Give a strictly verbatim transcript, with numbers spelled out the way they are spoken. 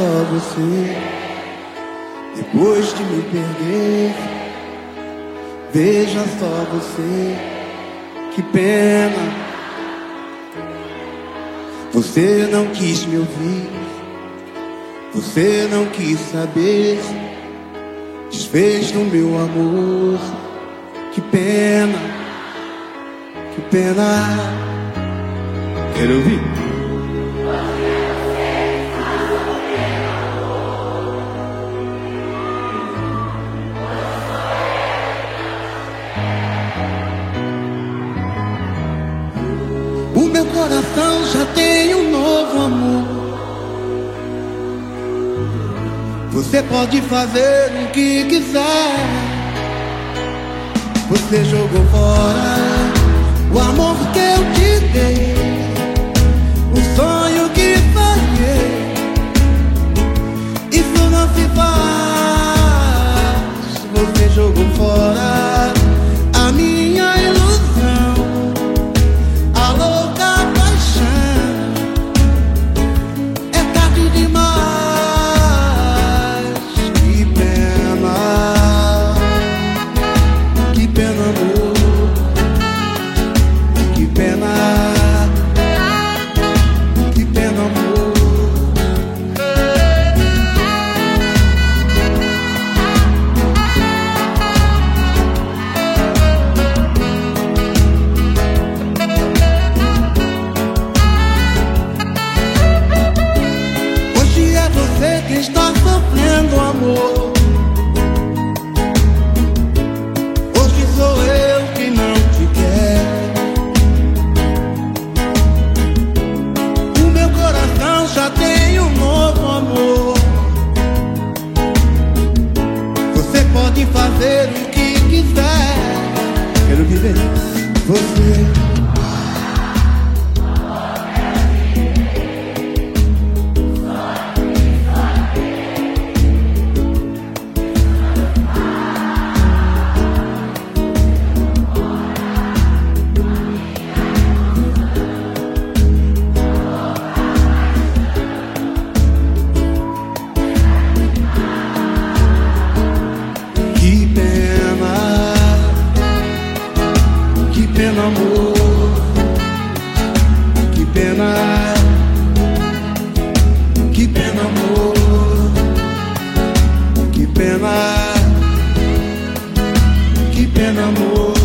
só você. Depois de me perder, veja só você. Que pena, você não quis me ouvir, você não quis saber, desfez no meu amor. Que pena, que pena. Quero ouvir. O meu coração já tem um novo amor. Você pode fazer o que quiser. Você jogou fora o amor que eu te dei, o sonho que sonhei. Isso não se faz. Você jogou fora a minha ilusão, a louca paixão. É tarde demais. Que pena, que pena, amor. Que pena, que pena, amor. Hoje é você que está sofrendo, amor. Hoje sou eu que não te quero. O meu coração já tem um novo amor. Você pode fazer o que quiser. Quero viver você. Que pena, que pena, amor. Que pena, que pena, amor. Que pena, que pena, amor.